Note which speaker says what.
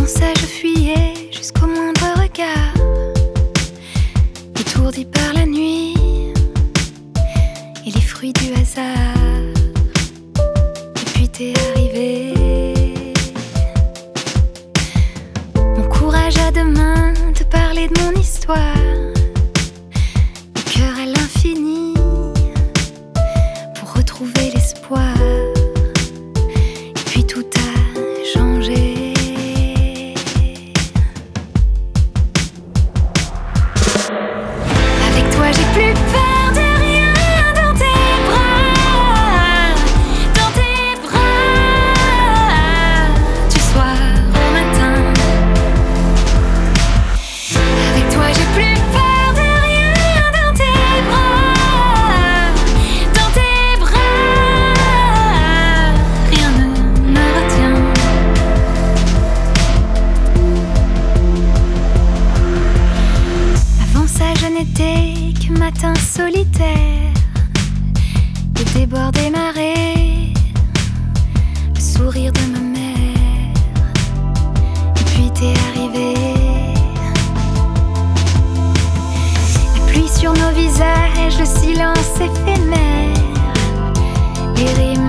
Speaker 1: Avant ça je fuyais jusqu'au moindre regard, étourdi par la nuit et les fruits du hasard. Et puis t'es arrivé. Mon courage à deux mains de parler de mon histoire, le cœur à l'infini pour retrouver l'espoir. Et puis tout a changé. Avec toi j'ai plus peur de rien. Dans tes bras, dans tes bras, du soir au matin. Avec toi j'ai plus peur de rien. Dans tes bras, dans tes bras, rien ne me retient. Avant ça je n'étais que matin solitaire, et débord des marées, le sourire de ma mère. Et puis t'es arrivé. La pluie sur nos visages, le silence éphémère, les rimes